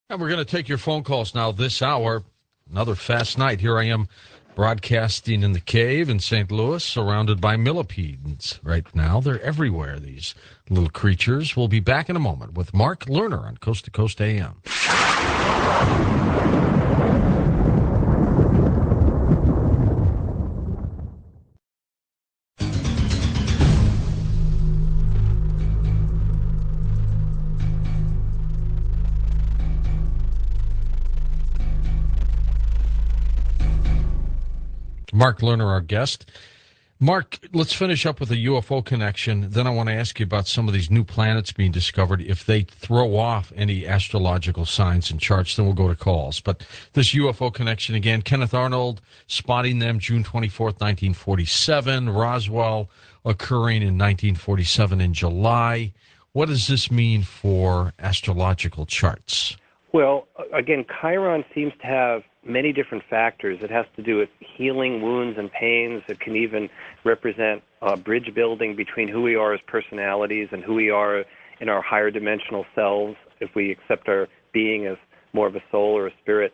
And we're going to take your phone calls now this hour. Another fast night. Here I am broadcasting in the cave in St. Louis, surrounded by millipedes right now. They're everywhere, these little creatures. We'll be back in a moment with Mark Lerner on Coast to Coast AM. Mark Lerner, our guest. Mark, let's finish up with a UFO connection. Then I want to ask you about some of these new planets being discovered. If they throw off any astrological signs and charts, then we'll go to calls. But this UFO connection again, Kenneth Arnold spotting them June 24th, 1947. Roswell occurring in 1947 in July. What does this mean for astrological charts? Well, again, Chiron seems to have many different factors. It has to do with healing wounds and pains. It can even represent bridge building between who we are as personalities and who we are in our higher dimensional selves, if we accept our being as more of a soul or a spirit.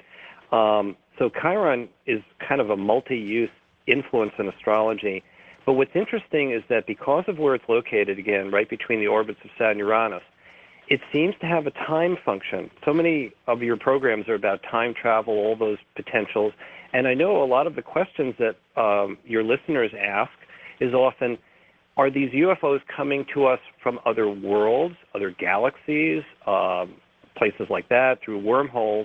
So Chiron is kind of a multi-use influence in astrology. But what's interesting is that because of where it's located, again, right between the orbits of Saturn and Uranus, it seems to have a time function. So many of your programs are about time travel, all those potentials. And I know a lot of the questions that your listeners ask is often, are these UFOs coming to us from other worlds, other galaxies, places like that, through wormholes,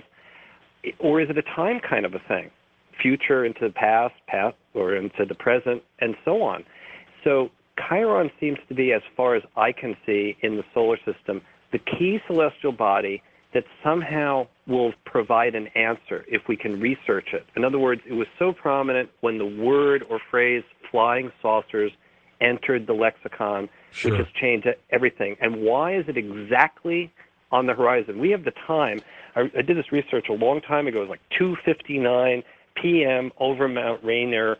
or is it a time kind of a thing? Future into the past, or into the present, and so on. So Chiron seems to be, as far as I can see in the solar system, the key celestial body that somehow will provide an answer if we can research it. In other words, it was so prominent when the word or phrase flying saucers entered the lexicon, Sure. which has changed everything. And why is it exactly on the horizon? We have the time. I did this research a long time ago. It was like 2:59 p.m. over Mount Rainier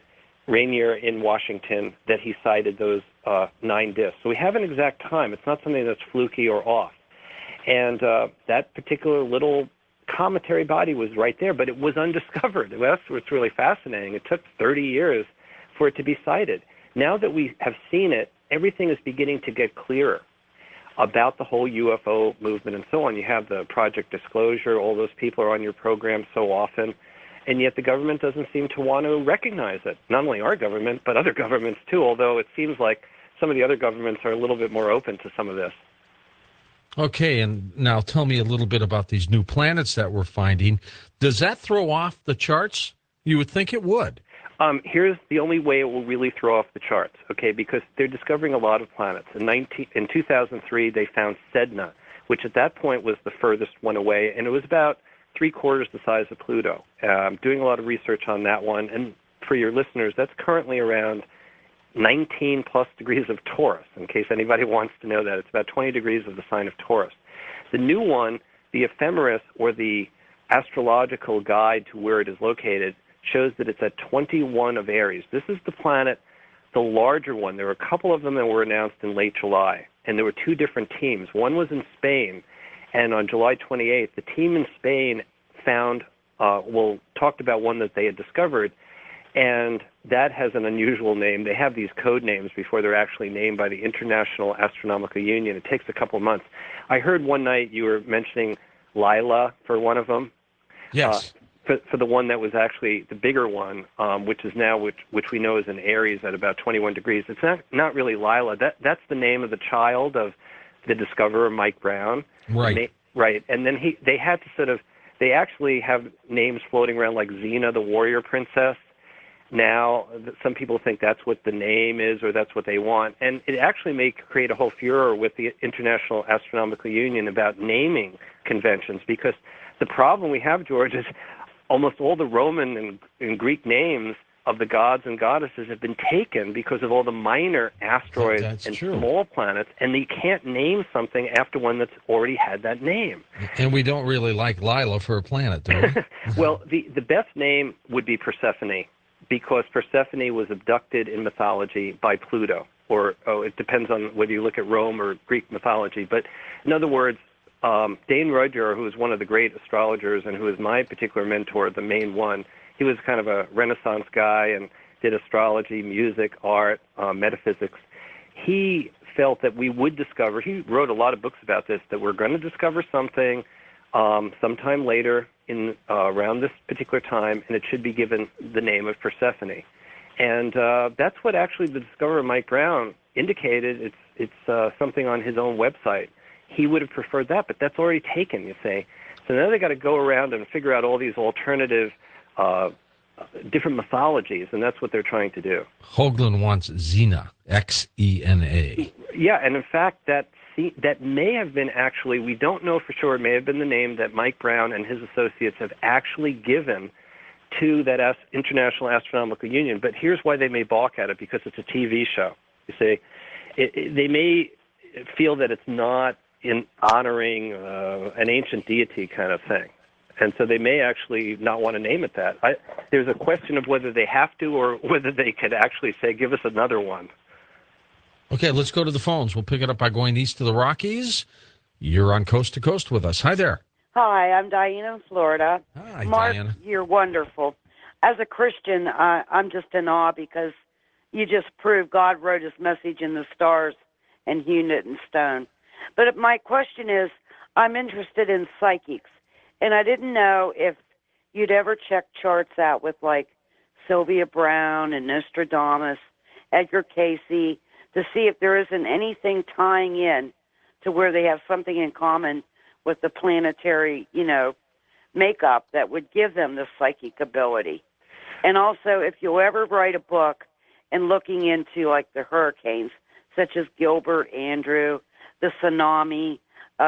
in Washington that he sighted those 9 discs. So we have an exact time. It's not something that's fluky or off. And that particular little cometary body was right there, but it was undiscovered. That's what's really fascinating. It took 30 years for it to be sighted. Now that we have seen it, everything is beginning to get clearer about the whole UFO movement and so on. You have the Project Disclosure. All those people are on your program so often. And yet the government doesn't seem to want to recognize it. Not only our government, but other governments too, although it seems like some of the other governments are a little bit more open to some of this. Okay, and now tell me a little bit about these new planets that we're finding. Does that throw off the charts? You would think it would. Here's the only way it will really throw off the charts, okay, because they're discovering a lot of planets. In 2003, they found Sedna, which at that point was the furthest one away, and it was about 3/4 the size of Pluto. Doing a lot of research on that one, and for your listeners, that's currently around 19 plus degrees of Taurus, in case anybody wants to know that. It's about 20 degrees of the sign of Taurus. The new one, the ephemeris, or the astrological guide to where it is located, shows that it's at 21 of Aries. This is the planet, the larger one. There were a couple of them that were announced in late July, and there were two different teams. One was in Spain, and on July 28th, the team in Spain talked about one that they had discovered, and that has an unusual name. They have these code names before they're actually named by the International Astronomical Union. It takes a couple of months. I heard one night you were mentioning Lila for one of them. Yes. For the one that was actually the bigger one, which we know is in Aries at about 21 degrees. It's not really Lila. That's the name of the child of the discoverer, Mike Brown. Right. Right. And then they actually have names floating around like Xena, the warrior princess. Now, some people think that's what the name is or that's what they want. And it actually may create a whole furor with the International Astronomical Union about naming conventions, because the problem we have, George, is almost all the Roman and Greek names of the gods and goddesses have been taken because of all the minor asteroids and small planets, and they can't name something after one that's already had that name. And we don't really like Lila for a planet, do we? Well, the best name would be Persephone, because Persephone was abducted in mythology by Pluto, or it depends on whether you look at Rome or Greek mythology. But in other words, Dane Rudhyar, who is one of the great astrologers and who is my particular mentor, the main one, he was kind of a Renaissance guy and did astrology, music, art, metaphysics. He felt that we would discover, he wrote a lot of books about this, that we're going to discover something sometime later in around this particular time, and it should be given the name of Persephone. And that's what actually the discoverer, Mike Brown, indicated. It's something on his own website. He would have preferred that, but that's already taken, you see. So now they got to go around and figure out all these alternative different mythologies, and that's what they're trying to do. Hoagland wants Xena, Xena. Yeah, and in fact, that may have been actually, we don't know for sure, it may have been the name that Mike Brown and his associates have actually given to that International Astronomical Union. But here's why they may balk at it, because it's a TV show. You see, they may feel that it's not in honoring an ancient deity kind of thing. And so they may actually not want to name it that. There's a question of whether they have to or whether they could actually say, give us another one. Okay, let's go to the phones. We'll pick it up by going east to the Rockies. You're on Coast to Coast with us. Hi there. Hi, I'm Diana in Florida. Hi, Mark, Diana. you're wonderful. As a Christian, I'm just in awe because you just proved God wrote his message in the stars and hewn it in stone. But my question is, I'm interested in psychics, and I didn't know if you'd ever check charts out with, like, Sylvia Brown and Nostradamus, Edgar Casey, to see if there isn't anything tying in to where they have something in common with the planetary, makeup that would give them the psychic ability. And also, if you'll ever write a book and looking into, like, the hurricanes, such as Gilbert, Andrew, the tsunami,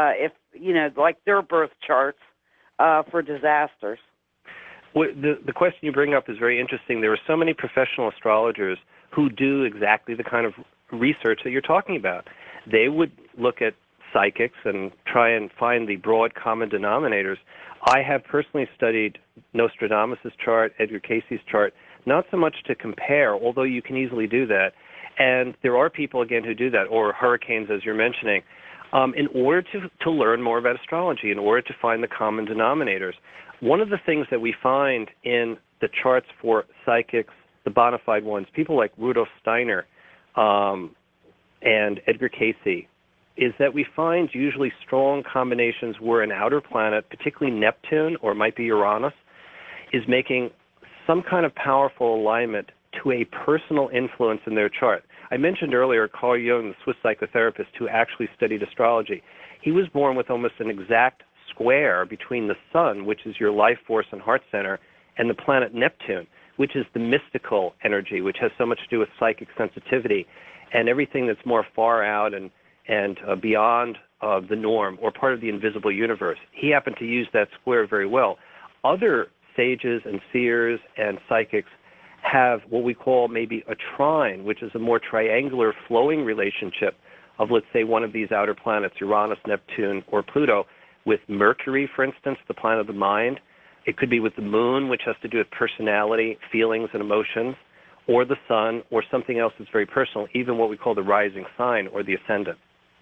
like their birth charts for disasters. Well, the question you bring up is very interesting. There are so many professional astrologers who do exactly the kind of research that you're talking about. They would look at psychics and try and find the broad common denominators. I have personally studied Nostradamus' chart, Edgar Casey's chart, not so much to compare, although you can easily do that. And there are people, again, who do that, or hurricanes, as you're mentioning, in order to learn more about astrology, in order to find the common denominators. One of the things that we find in the charts for psychics, the bona fide ones, people like Rudolf Steiner and Edgar Casey, is that we find usually strong combinations where an outer planet, particularly Neptune, or it might be Uranus, is making some kind of powerful alignment to a personal influence in their chart. I mentioned earlier Carl Jung, the Swiss psychotherapist who actually studied astrology. He was born with almost an exact square between the sun, which is your life force and heart center, and the planet Neptune, which is the mystical energy, which has so much to do with psychic sensitivity and everything that's more far out and beyond the norm, or part of the invisible universe. He happened to use that square very well. Other sages and seers and psychics have what we call maybe a trine, which is a more triangular flowing relationship of, let's say, one of these outer planets, Uranus, Neptune, or Pluto, with Mercury, for instance, the planet of the mind. It could be with the moon, which has to do with personality, feelings, and emotions, or the sun, or something else that's very personal, even what we call the rising sign or the ascendant.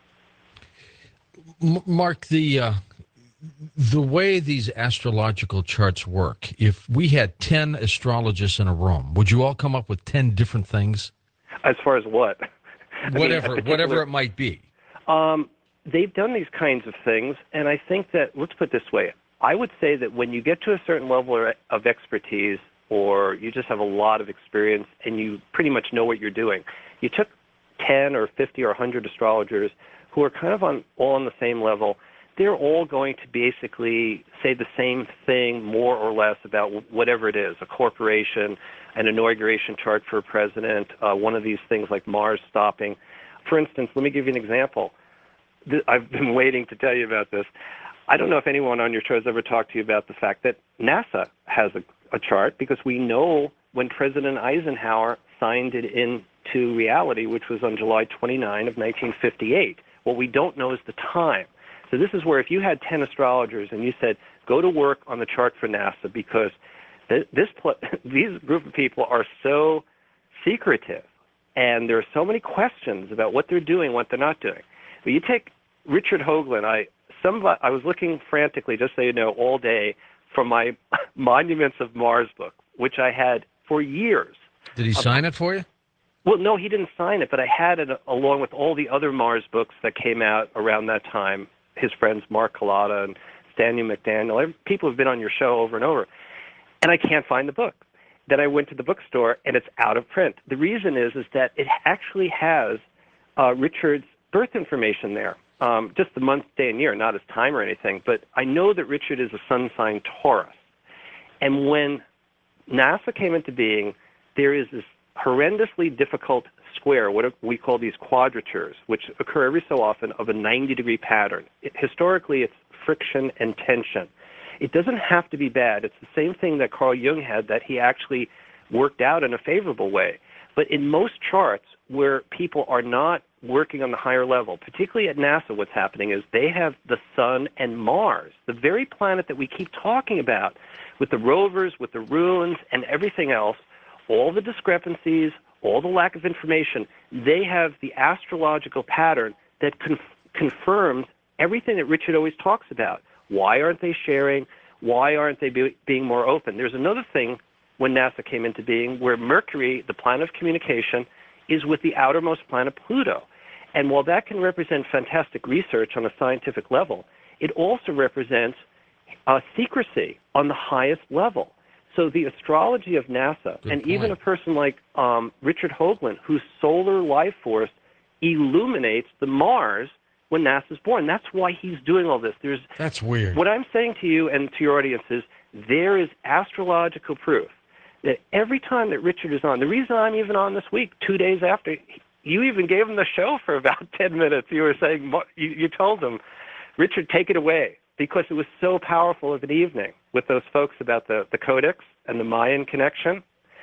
Mark, the way these astrological charts work, if we had 10 astrologists in a room, would you all come up with 10 different things? As far as what? Whatever it might be. They've done these kinds of things, and I think that, let's put it this way, I would say that when you get to a certain level of expertise, or you just have a lot of experience and you pretty much know what you're doing, you took 10 or 50 or 100 astrologers who are kind of all on the same level, they're all going to basically say the same thing more or less about whatever it is, a corporation, an inauguration chart for a president, one of these things like Mars stopping. For instance, let me give you an example. I've been waiting to tell you about this. I don't know if anyone on your show has ever talked to you about the fact that NASA has a chart, because we know when President Eisenhower signed it into reality, which was on July 29 of 1958. What we don't know is the time. So this is where if you had 10 astrologers and you said, go to work on the chart for NASA, because these group of people are so secretive, and there are so many questions about what they're doing, what they're not doing. But you take Richard Hoagland. I I was looking frantically, just so you know, all day for my Monuments of Mars book, which I had for years. Did he sign it for you? Well, no, he didn't sign it, but I had it along with all the other Mars books that came out around that time. His friends Mark Collada and Stanley McDaniel, people who've been on your show over and over. And I can't find the book. Then I went to the bookstore, and it's out of print. The reason is that it actually has Richard's birth information there, just the month, day, and year, not his time or anything. But I know that Richard is a sun sign Taurus. And when NASA came into being, there is this horrendously difficult square, what we call these quadratures, which occur every so often of a 90-degree pattern. Historically, it's friction and tension. It doesn't have to be bad. It's the same thing that Carl Jung had that he actually worked out in a favorable way. But in most charts where people are not working on the higher level, particularly at NASA, what's happening is they have the sun and Mars, the very planet that we keep talking about, with the rovers, with the ruins, and everything else, all the discrepancies, all the lack of information, they have the astrological pattern that confirms everything that Richard always talks about. Why aren't they sharing? Why aren't they being more open? There's another thing when NASA came into being where Mercury, the planet of communication, is with the outermost planet Pluto. And while that can represent fantastic research on a scientific level, it also represents secrecy on the highest level. So the astrology of NASA, and even a person like Richard Hoagland, whose solar life force illuminates the Mars when NASA's born. That's why he's doing all this. That's weird. What I'm saying to you and to your audience is there is astrological proof that every time that Richard is on, the reason I'm even on this week, 2 days after, you even gave him the show for about 10 minutes. You were saying, you told him, Richard, take it away, because it was so powerful of an evening with those folks about the Codex and the Mayan connection.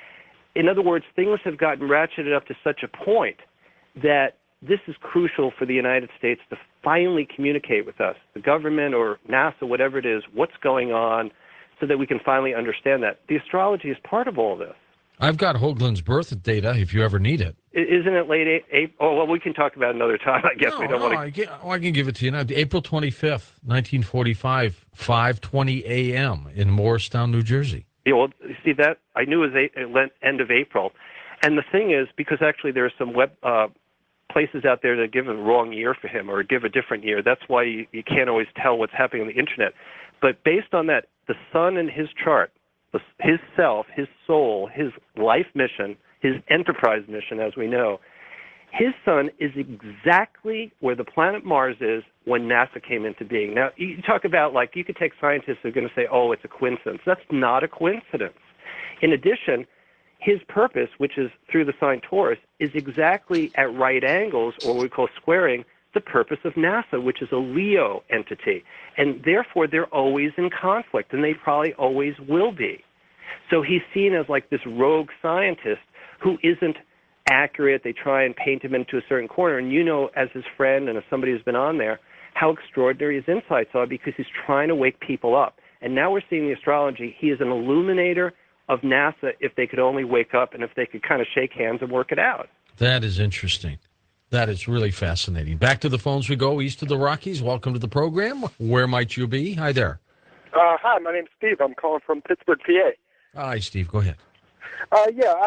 In other words, things have gotten ratcheted up to such a point that this is crucial for the United States to finally communicate with us, the government or NASA, whatever it is, what's going on, so that we can finally understand that. The astrology is part of all this. I've got Hoagland's birth data if you ever need it. Isn't it late April? Oh, well, we can talk about it another time. I guess we don't want to. I can give it to you now. April 25th, 1945, 5:20 a.m. in Morristown, New Jersey. Yeah, well, see that? I knew it was end of April. And the thing is, because actually there are some web places out there that give a wrong year for him or give a different year. That's why you can't always tell what's happening on the Internet. But based on that, the sun in his chart, his self, his soul, his life mission, his enterprise mission, as we know, his sun is exactly where the planet Mars is when NASA came into being. Now, you talk about, like, you could take scientists who are going to say, oh, it's a coincidence. That's not a coincidence. In addition, his purpose, which is through the sign Taurus, is exactly at right angles, or what we call squaring, the purpose of NASA, which is a Leo entity. And therefore, they're always in conflict, and they probably always will be. So he's seen as like this rogue scientist who isn't accurate. They try and paint him into a certain corner. And you know, as his friend and as somebody who's been on there, how extraordinary his insights are, because he's trying to wake people up. And now we're seeing the astrology. He is an illuminator of NASA if they could only wake up and if they could kind of shake hands and work it out. That is interesting. That is really fascinating. Back to the phones we go, east of the Rockies. Welcome to the program. Where might you be? Hi there. Hi, my name's Steve. I'm calling from Pittsburgh, PA. Hi, Steve. Go ahead. I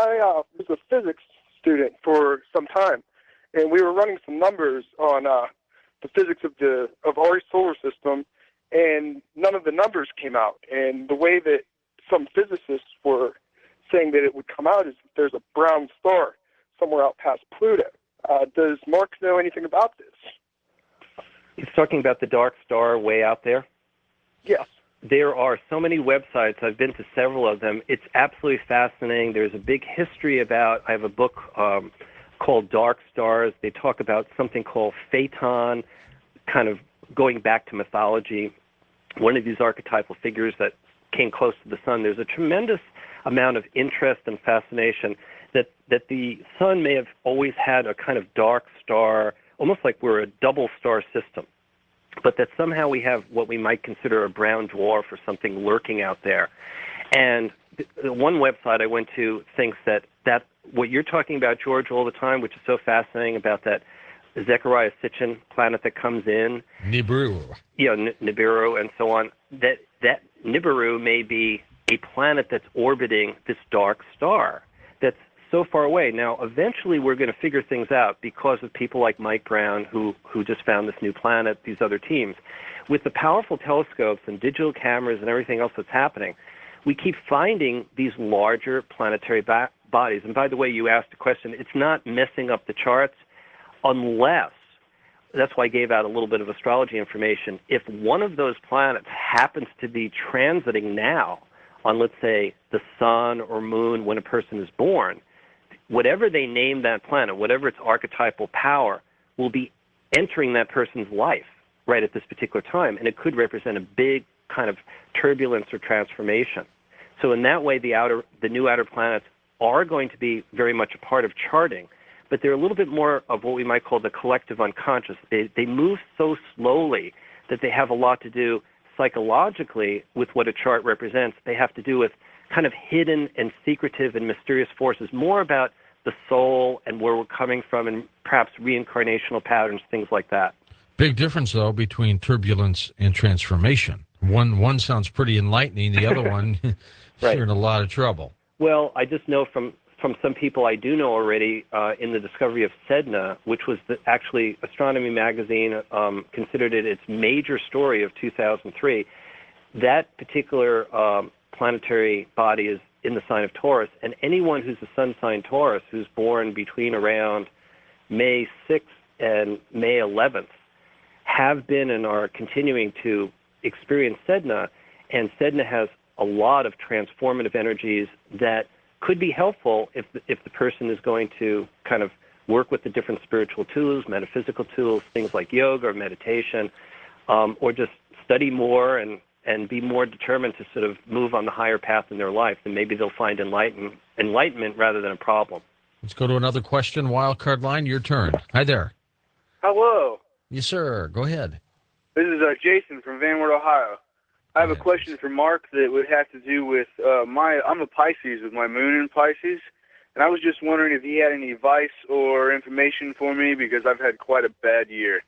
was a physics student for some time, and we were running some numbers on the physics of our solar system, and none of the numbers came out. And the way that some physicists were saying that it would come out is that there's a brown star somewhere out past Pluto. Does Mark know anything about this? He's talking about the dark star way out there? Yes. There are so many websites. I've been to several of them. It's absolutely fascinating. There's a big history about, I have a book called Dark Stars. They talk about something called Phaeton, kind of going back to mythology, one of these archetypal figures that came close to the sun. There's a tremendous amount of interest and fascination that the sun may have always had a kind of dark star, almost like we're a double star system, but that somehow we have what we might consider a brown dwarf or something lurking out there. And the one website I went to thinks that what you're talking about, George, all the time, which is so fascinating about that Zechariah Sitchin planet that comes in, Nibiru. Nibiru and so on, that Nibiru may be a planet that's orbiting this dark star that's so far away. Now, eventually we're going to figure things out because of people like Mike Brown, who just found this new planet, these other teams. With the powerful telescopes and digital cameras and everything else that's happening, we keep finding these larger planetary bodies. And by the way, you asked a question. It's not messing up the charts unless, that's why I gave out a little bit of astrology information, if one of those planets happens to be transiting now on, let's say, the sun or moon when a person is born, whatever they name that planet, whatever its archetypal power, will be entering that person's life right at this particular time, and it could represent a big kind of turbulence or transformation. So in that way, the new outer planets are going to be very much a part of charting, but they're a little bit more of what we might call the collective unconscious. They move so slowly that they have a lot to do psychologically with what a chart represents. They have to do with kind of hidden and secretive and mysterious forces, more about the soul and where we're coming from and perhaps reincarnational patterns, things like that. Big difference, though, between turbulence and transformation. One sounds pretty enlightening. The other one, Right. You're in a lot of trouble. Well, I just know from some people I do know already in the discovery of Sedna, which was actually Astronomy Magazine considered it its major story of 2003. That particular planetary body is in the sign of Taurus, and anyone who's a sun sign Taurus who's born between around May 6th and May 11th have been and are continuing to experience Sedna, and Sedna has a lot of transformative energies that could be helpful if the person is going to kind of work with the different spiritual tools, metaphysical tools, things like yoga or meditation, or just study more and be more determined to sort of move on the higher path in their life, and maybe they'll find enlightenment rather than a problem. Let's go to another question. Wildcard line, your turn. Hi there. Hello. Yes, sir. Go ahead. This is Jason from Van Wert, Ohio. I have a question for Mark that would have to do with I'm a Pisces with my moon in Pisces, and I was just wondering if he had any advice or information for me because I've had quite a bad year.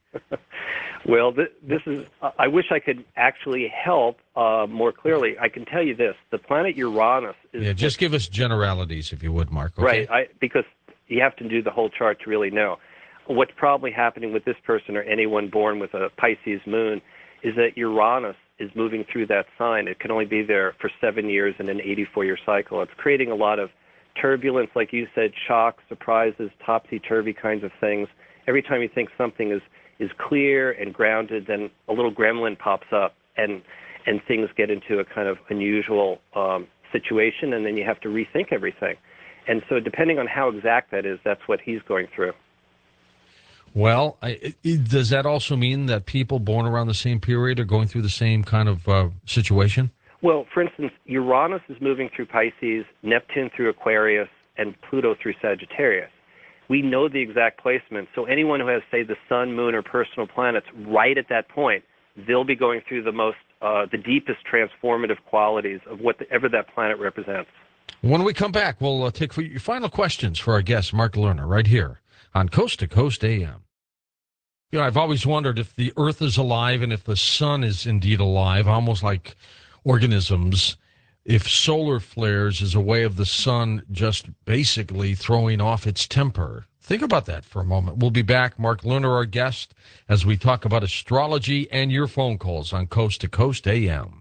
Well, this is. I wish I could actually help more clearly. I can tell you this: the planet Uranus is. Yeah, just give us generalities, if you would, Mark. Okay? Right, because you have to do the whole chart to really know. What's probably happening with this person or anyone born with a Pisces moon is that Uranus is moving through that sign. It can only be there for 7 years in an 84-year cycle. It's creating a lot of turbulence, like you said, shocks, surprises, topsy-turvy kinds of things. Every time you think something is clear and grounded, then a little gremlin pops up and things get into a kind of unusual situation, and then you have to rethink everything. And so depending on how exact that is, that's what he's going through. Well, does that also mean that people born around the same period are going through the same kind of situation? Well, for instance, Uranus is moving through Pisces, Neptune through Aquarius, and Pluto through Sagittarius. We know the exact placement, so anyone who has, say, the sun, moon, or personal planets right at that point, they'll be going through the deepest transformative qualities of whatever that planet represents. When we come back, we'll take your final questions for our guest, Mark Lerner, right here on Coast to Coast AM. You know, I've always wondered if the Earth is alive and if the sun is indeed alive, almost like organisms, if solar flares is a way of the sun just basically throwing off its temper. Think about that for a moment. We'll be back. Mark Lerner, our guest, as we talk about astrology and your phone calls on Coast to Coast AM.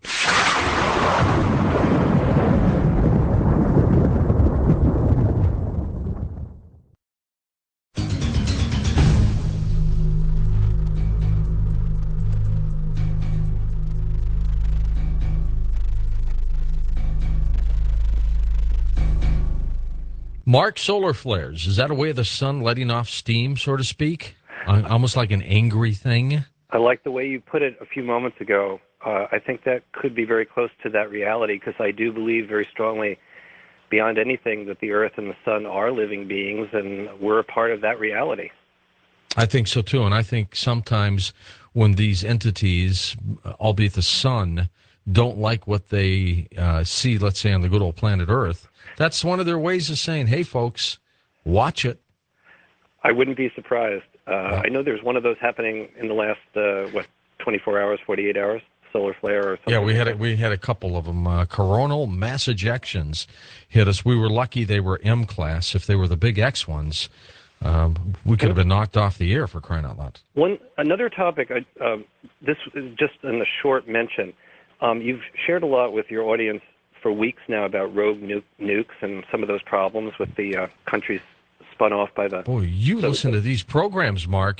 Mark, solar flares, is that a way of the sun letting off steam, so to speak? Almost like an angry thing? I like the way you put it a few moments ago. I think that could be very close to that reality because I do believe very strongly, beyond anything, that the Earth and the sun are living beings and we're a part of that reality. I think so, too. And I think sometimes when these entities, albeit the sun, don't like what they see, let's say, on the good old planet Earth, that's one of their ways of saying, hey, folks, watch it. I wouldn't be surprised. I know there's one of those happening in the last 24 hours, 48 hours, solar flare or something. Yeah, we had a couple of them. Coronal mass ejections hit us. We were lucky they were M class. If they were the big X ones, we could have been knocked off the air, for crying out loud. Another topic. This is just in a short mention. You've shared a lot with your audience for weeks now about rogue nukes and some of those problems with the countries spun off by the... Boy, you listen to these programs, Mark.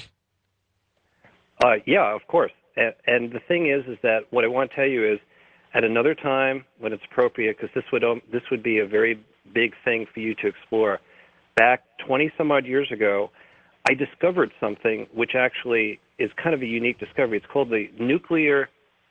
Yeah, of course. And the thing is that what I want to tell you is, at another time when it's appropriate, because this would be a very big thing for you to explore. Back 20-some-odd years ago, I discovered something which actually is kind of a unique discovery. It's called the nuclear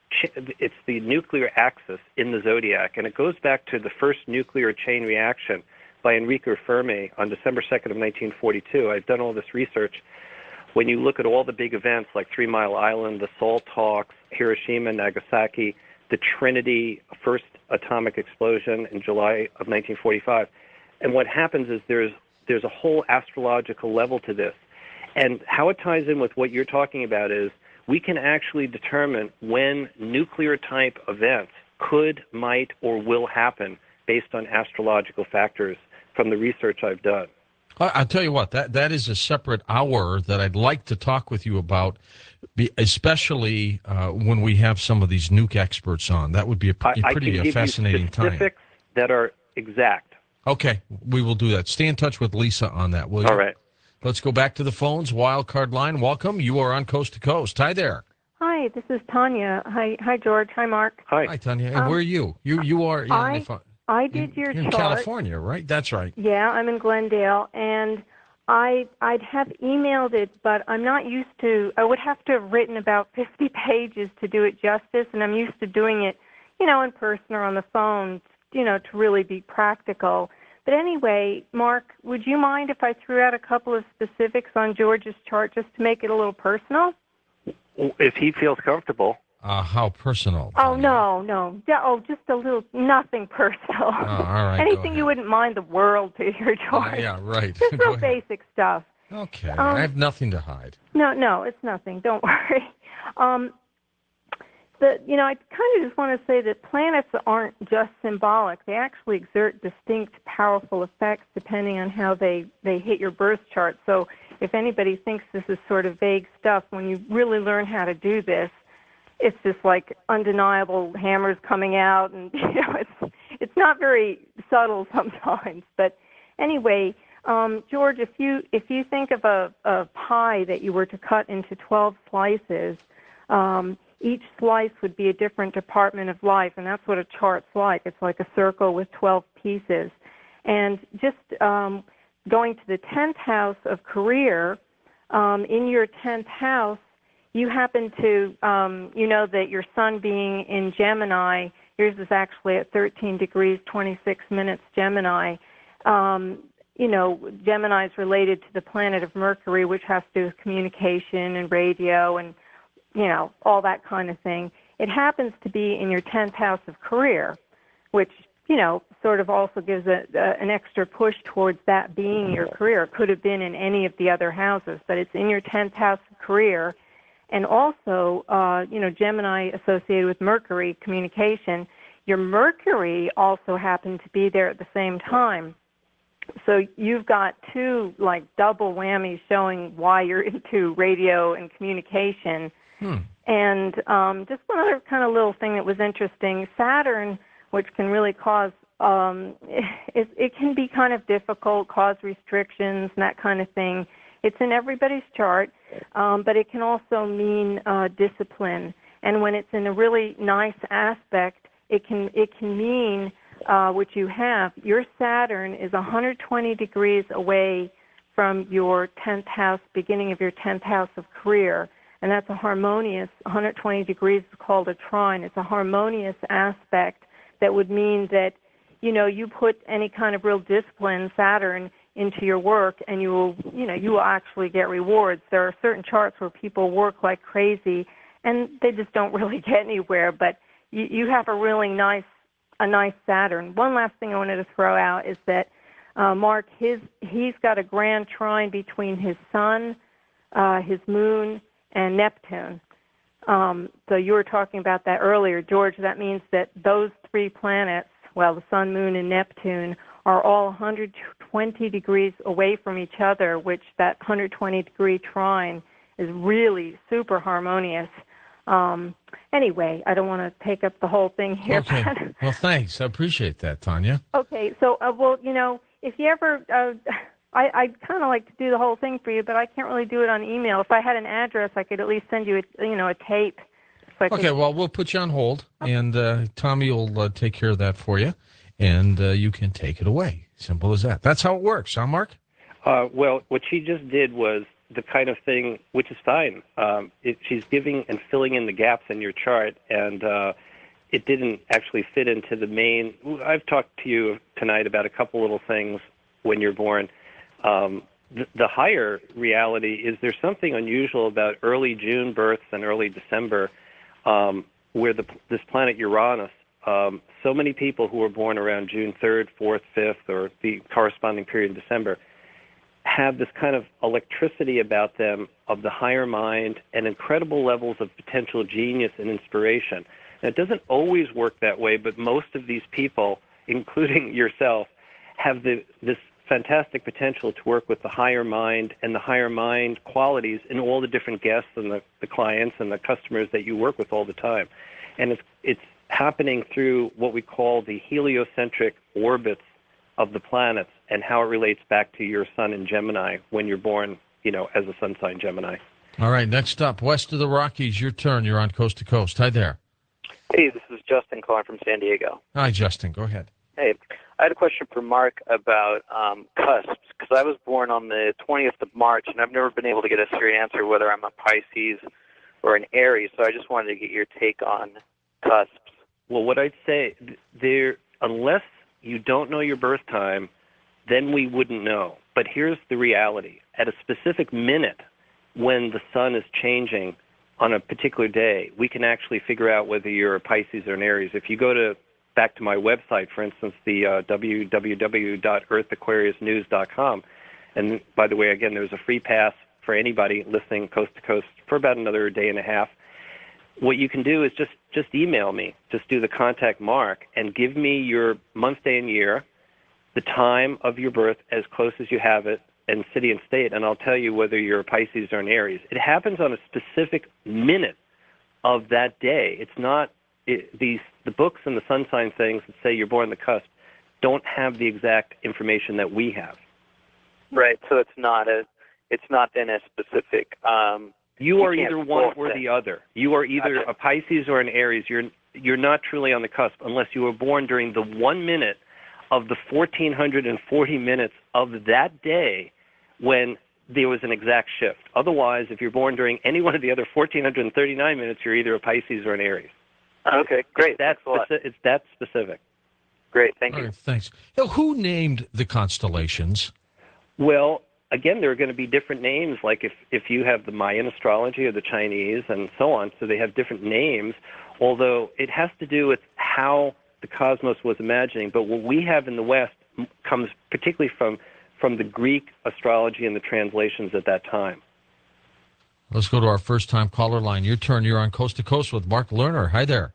axis in the zodiac, and it goes back to the first nuclear chain reaction by Enrico Fermi on December 2nd of 1942. I've done all this research. When you look at all the big events like 3 Mile Island, the SALT talks, Hiroshima, Nagasaki, the Trinity first atomic explosion in July of 1945, and what happens is there's a whole astrological level to this. And how it ties in with what you're talking about is we can actually determine when nuclear-type events could, might, or will happen based on astrological factors from the research I've done. I'll tell you what, that is a separate hour that I'd like to talk with you about, especially when we have some of these nuke experts on. That would be a pretty fascinating time. Specifics that are exact. Okay, we will do that. Stay in touch with Lisa on that, will you? All right. Let's go back to the phones. Wildcard line, welcome. You are on Coast to Coast. Hi there. Hi, this is Tanya. Hi, George. Hi, Mark. Hi, Tanya. And where are you? You are... I did your in chart. California, right? That's right. Yeah, I'm in Glendale, and I'd have emailed it, but I'm not used to. I would have to have written about 50 pages to do it justice, and I'm used to doing it, in person or on the phone, to really be practical. But anyway, Mark, would you mind if I threw out a couple of specifics on George's chart just to make it a little personal? If he feels comfortable. How personal? Oh, no. Oh, just a little, nothing personal. Oh, all right. Anything you wouldn't mind the world to hear, George. Yeah, right. Just real basic stuff. Okay. I have nothing to hide. No, it's nothing. Don't worry. I kind of just want to say that planets aren't just symbolic. They actually exert distinct, powerful effects depending on how they hit your birth chart. So if anybody thinks this is sort of vague stuff, when you really learn how to do this, it's just like undeniable hammers coming out, and it's not very subtle sometimes. But anyway, George, if you think of a pie that you were to cut into 12 slices, each slice would be a different department of life, and that's what a chart's like. It's like a circle with 12 pieces. And just going to the 10th house of career, in your 10th house, you happen to, that your sun being in Gemini, yours is actually at 13 degrees, 26 minutes Gemini. Gemini is related to the planet of Mercury, which has to do with communication and radio and, all that kind of thing. It happens to be in your 10th house of career, which, sort of also gives an extra push towards that being your career. It could have been in any of the other houses, but it's in your 10th house of career. And also, Gemini associated with Mercury, communication. Your Mercury also happened to be there at the same time. So you've got two, double whammies showing why you're into radio and communication. And just one other kind of little thing that was interesting, Saturn, which can really cause, it can be kind of difficult, cause restrictions and that kind of thing. It's in everybody's chart, but it can also mean discipline. And when it's in a really nice aspect, it can mean what you have. Your Saturn is 120 degrees away from your 10th house, beginning of your 10th house of career. And that's a harmonious, 120 degrees is called a trine. It's a harmonious aspect that would mean that, you put any kind of real discipline, Saturn, into your work, and you will actually get rewards. There are certain charts where people work like crazy, and they just don't really get anywhere. But you have a really nice Saturn. One last thing I wanted to throw out is that Mark, he's got a grand trine between his sun, his moon, and Neptune. So you were talking about that earlier, George. That means that those three planets, well, the Sun, Moon, and Neptune, are all 120 degrees away from each other, which that 120-degree trine is really super harmonious. Anyway, I don't want to take up the whole thing here. Okay. Well, thanks. I appreciate that, Tanya. Okay. So, well, if you ever, I'd kind of like to do the whole thing for you, but I can't really do it on email. If I had an address, I could at least send you a tape. Okay. Well, we'll put you on hold, and Tommy will take care of that for you, and you can take it away. Simple as that. That's how it works, huh, Mark? Well, what she just did was the kind of thing, which is fine. She's giving and filling in the gaps in your chart, and it didn't actually fit into the main. I've talked to you tonight about a couple little things when you're born. The higher reality is there's something unusual about early June births and early December, where this planet Uranus, so many people who were born around June 3rd, 4th, 5th, or the corresponding period in December, have this kind of electricity about them of the higher mind and incredible levels of potential genius and inspiration. Now, it doesn't always work that way, but most of these people, including yourself, have this fantastic potential to work with the higher mind and the higher mind qualities in all the different guests and the clients and the customers that you work with all the time. And it's happening through what we call the heliocentric orbits of the planets and how it relates back to your sun in Gemini when you're born, as a sun sign Gemini. All right, next up, west of the Rockies, your turn. You're on Coast to Coast. Hi there. Hey, this is Justin calling from San Diego. Hi, Justin. Go ahead. Hey, I had a question for Mark about cusps, because I was born on the 20th of March, and I've never been able to get a straight answer whether I'm a Pisces or an Aries, so I just wanted to get your take on cusps. Well, what I'd say, unless you don't know your birth time, then we wouldn't know. But here's the reality. At a specific minute when the sun is changing on a particular day, we can actually figure out whether you're a Pisces or an Aries. If you go back to my website, for instance, the www.earthaquariusnews.com, and by the way, again, there's a free pass for anybody listening coast to coast for about another day and a half. What you can do is just email me. Just do the contact mark and give me your month, day, and year, the time of your birth as close as you have it, and city and state, and I'll tell you whether you're a Pisces or an Aries. It happens on a specific minute of that day. It's not the books and the sun sign things that say you're born on the cusp don't have the exact information that we have. Right. So it's not then a specific. You are either one or the other. You are either a Pisces or an Aries. You're not truly on the cusp unless you were born during the 1 minute of the 1,440 minutes of that day when there was an exact shift. Otherwise, if you're born during any one of the other 1,439 minutes, you're either a Pisces or an Aries. Okay, great. It's that specific. Great, thank you. All right, thanks. Now, who named the constellations? Well, again, there are going to be different names, like if you have the Mayan astrology or the Chinese and so on, so they have different names, although it has to do with how the cosmos was imagining. But what we have in the West comes particularly from the Greek astrology and the translations at that time. Let's go to our first-time caller line. Your turn. You're on Coast to Coast with Mark Lerner. Hi there.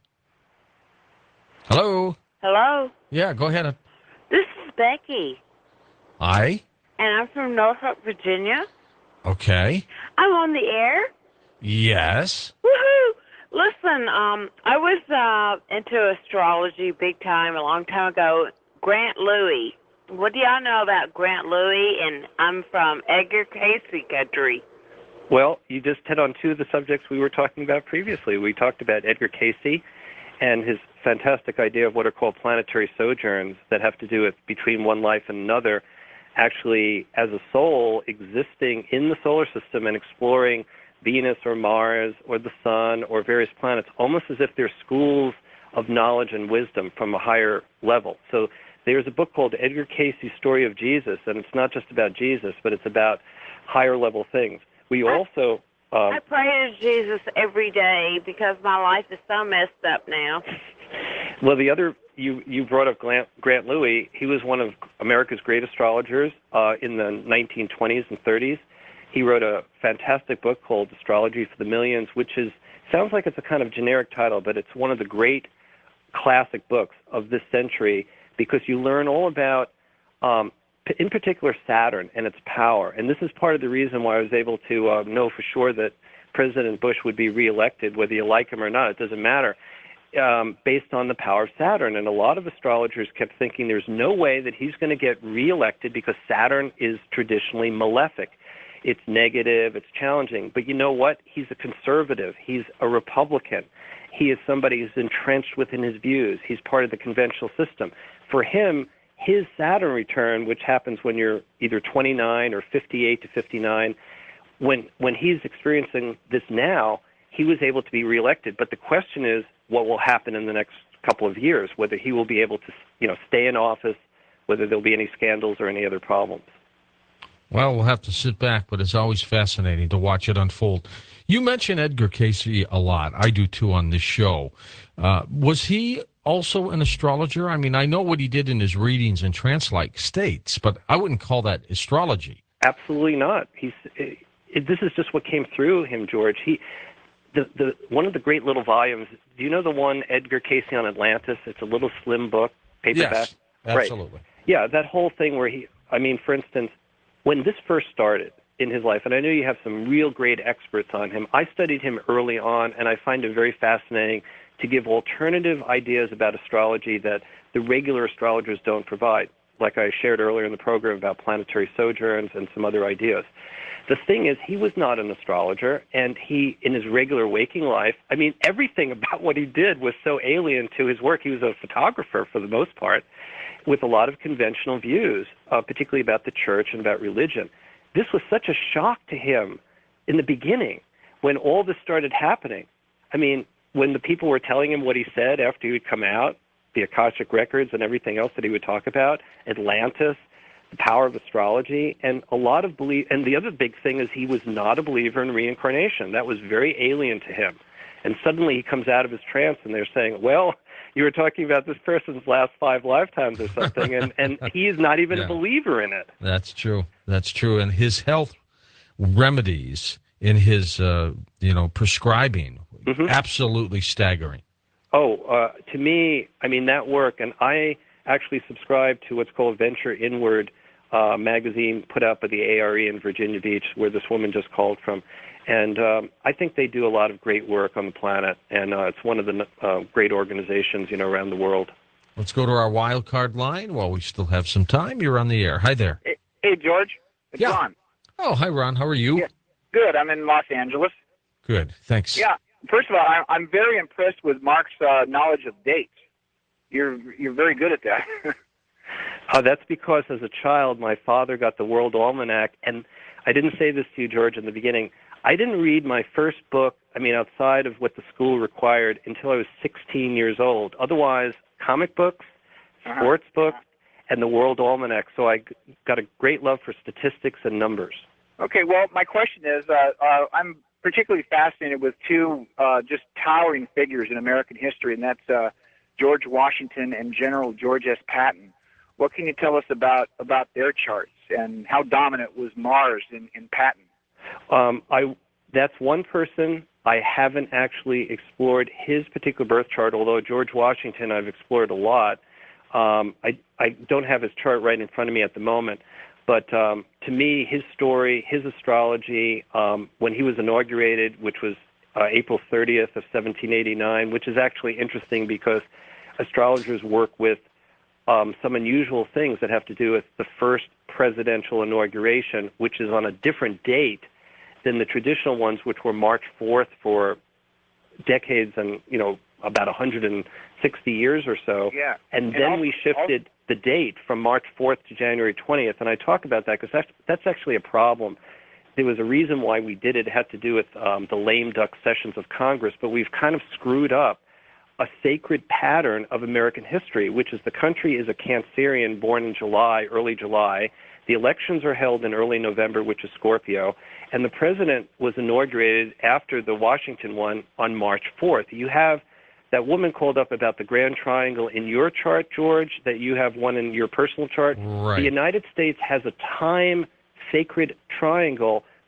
Hello. Hello. Yeah, go ahead. This is Becky. Hi. And I'm from Norfolk, Virginia. Okay. I'm on the air. Yes. Woohoo! Listen, I was into astrology big time a long time ago. Grant Louie. What do y'all know about Grant Louie? And I'm from Edgar Cayce country. Well, you just hit on two of the subjects we were talking about previously. We talked about Edgar Cayce and his fantastic idea of what are called planetary sojourns that have to do with between one life and another, actually as a soul existing in the solar system and exploring Venus or Mars or the Sun or various planets, almost as if they're schools of knowledge and wisdom from a higher level. So there's a book called Edgar Cayce's Story of Jesus, and it's not just about Jesus, but it's about higher level things. We also... I pray to Jesus every day because my life is so messed up now. Well, the other, you brought up Grant Louie. He was one of America's great astrologers in the 1920s and 30s. He wrote a fantastic book called Astrology for the Millions, which sounds like it's a kind of generic title, but it's one of the great classic books of this century because you learn all about, in particular, Saturn and its power. And this is part of the reason why I was able to know for sure that President Bush would be reelected, whether you like him or not. It doesn't matter. Based on the power of Saturn. And a lot of astrologers kept thinking there's no way that he's going to get reelected because Saturn is traditionally malefic. It's negative, it's challenging. But you know what? He's a conservative. He's a Republican. He is somebody who's entrenched within his views. He's part of the conventional system. For him, his Saturn return, which happens when you're either 29 or 58 to 59, when he's experiencing this now, he was able to be reelected. But the question is, what will happen in the next couple of years, whether he will be able to, stay in office, whether there'll be any scandals or any other problems. Well, we'll have to sit back, but it's always fascinating to watch it unfold. You mention Edgar Cayce a lot. I do, too, on this show. Was he also an astrologer? I mean, I know what he did in his readings in trance-like states, but I wouldn't call that astrology. Absolutely not. This is just what came through him, George. The one of the great little volumes. Do you know the one Edgar Cayce on Atlantis? It's a little slim book, paperback. Yes, absolutely. Right. Yeah, that whole thing where for instance, when this first started in his life, and I know you have some real great experts on him. I studied him early on, and I find him very fascinating to give alternative ideas about astrology that the regular astrologers don't provide, like I shared earlier in the program about planetary sojourns and some other ideas. The thing is, he was not an astrologer, and he, in his regular waking life, everything about what he did was so alien to his work. He was a photographer for the most part, with a lot of conventional views, particularly about the church and about religion. This was such a shock to him in the beginning when all this started happening. When the people were telling him what he said after he would come out, the Akashic Records and everything else that he would talk about, Atlantis, the power of astrology, and a lot of belief. And the other big thing is he was not a believer in reincarnation. That was very alien to him. And suddenly he comes out of his trance and they're saying, well, you were talking about this person's last 5 lifetimes or something, and he is not even a believer in it. That's true. That's true. And his health remedies in his, prescribing, absolutely staggering. Oh, to me, that work, and I actually subscribe to what's called Venture Inward magazine put out by the ARE in Virginia Beach, where this woman just called from. And I think they do a lot of great work on the planet, and it's one of the great organizations, around the world. Let's go to our wild card line while we still have some time. You're on the air. Hi there. Hey George. It's Ron. Oh, hi, Ron. How are you? Yeah. Good. I'm in Los Angeles. Good. Thanks. Yeah. First of all, I'm very impressed with Mark's knowledge of dates. You're very good at that. That's because as a child, my father got the World Almanac, and I didn't say this to you, George, in the beginning. I didn't read my first book, outside of what the school required, until I was 16 years old. Otherwise, comic books, sports books, and the World Almanac. So I got a great love for statistics and numbers. Okay, well, my question is, I'm particularly fascinated with two just towering figures in American history, and that's George Washington and General George S. Patton. What can you tell us about their charts, and how dominant was Mars in Patton? That's one person. I haven't actually explored his particular birth chart, although George Washington I've explored a lot. I don't have his chart right in front of me at the moment, but to me, his story, his astrology, when he was inaugurated, which was April 30th of 1789, which is actually interesting because astrologers work with some unusual things that have to do with the first presidential inauguration, which is on a different date than the traditional ones, which were March 4th for decades and, about 160 years or so. Yeah. And then we shifted the date from March 4th to January 20th. And I talk about that because that's actually a problem. There was a reason why we did it. It had to do with the lame duck sessions of Congress, but we've kind of screwed up a sacred pattern of American history, which is the country is a Cancerian born in July, early July. The elections are held in early November, which is Scorpio, and the president was inaugurated after the Washington one on March 4th. You have that woman called up about the Grand Triangle in your chart, George, that you have one in your personal chart. Right. The United States has a time sacred triangle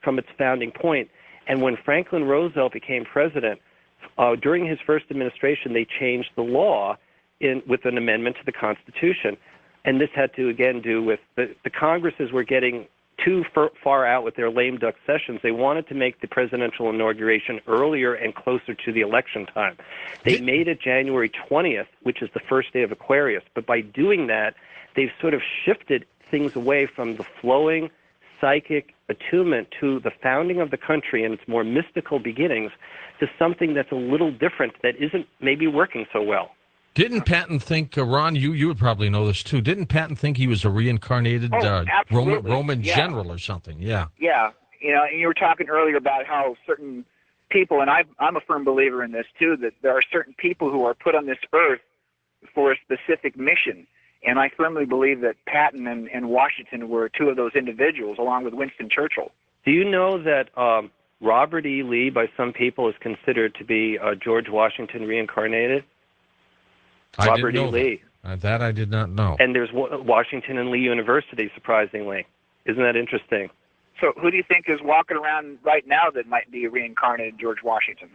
from its founding point. And when Franklin Roosevelt became president, during his first administration, they changed the law with an amendment to the Constitution. And this had to, again, do with the Congresses were getting too far out with their lame duck sessions. They wanted to make the presidential inauguration earlier and closer to the election time. They made it January 20th, which is the first day of Aquarius. But by doing that, they've sort of shifted things away from the flowing psychic attunement to the founding of the country and its more mystical beginnings to something that's a little different that isn't maybe working so well. Didn't Patton think, Ron, you would probably know this too, didn't Patton think he was a reincarnated Roman general or something? Yeah. Yeah. And you were talking earlier about how certain people, and I'm a firm believer in this too, that there are certain people who are put on this earth for a specific mission. And I firmly believe that Patton and Washington were two of those individuals, along with Winston Churchill. Do you know that Robert E. Lee, by some people, is considered to be George Washington reincarnated? Robert E. Lee. That I did not know. And there's Washington and Lee University, surprisingly. Isn't that interesting? So who do you think is walking around right now that might be a reincarnated George Washington?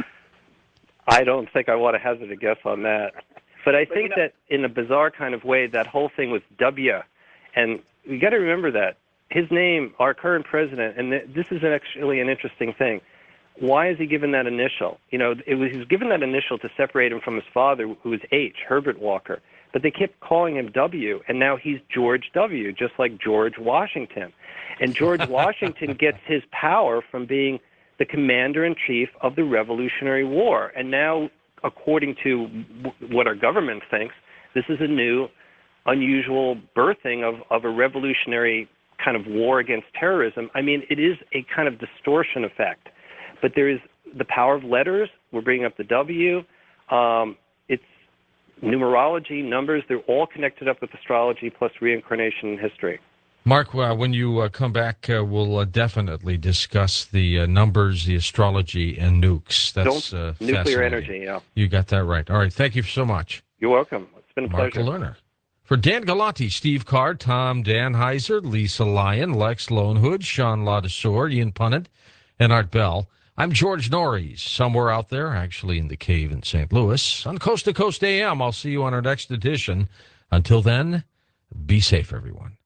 I don't think I want to hazard a guess on that. But I think that in a bizarre kind of way, that whole thing with W, and you got to remember that his name, our current president, and this is actually an interesting thing. Why is he given that initial? He was given that initial to separate him from his father, who was H, Herbert Walker. But they kept calling him W, and now he's George W, just like George Washington. And George Washington gets his power from being the commander-in-chief of the Revolutionary War. And now, according to what our government thinks, this is a new, unusual birthing of a revolutionary kind of war against terrorism. I mean, it is a kind of distortion effect. But there is the power of letters. We're bringing up the W. It's numerology, numbers. They're all connected up with astrology plus reincarnation and history. Mark, when you come back, we'll definitely discuss the numbers, the astrology, and nukes. That's nuclear energy, yeah. You got that right. All right, thank you so much. You're welcome. It's been a pleasure. Mark Lerner. For Dan Galante, Steve Carr, Tom Danheiser, Lisa Lyon, Lex Lonehood, Sean Ladesseur, Ian Punnett, and Art Bell, I'm George Norries, somewhere out there, actually in the cave in St. Louis, on Coast to Coast AM. I'll see you on our next edition. Until then, be safe, everyone.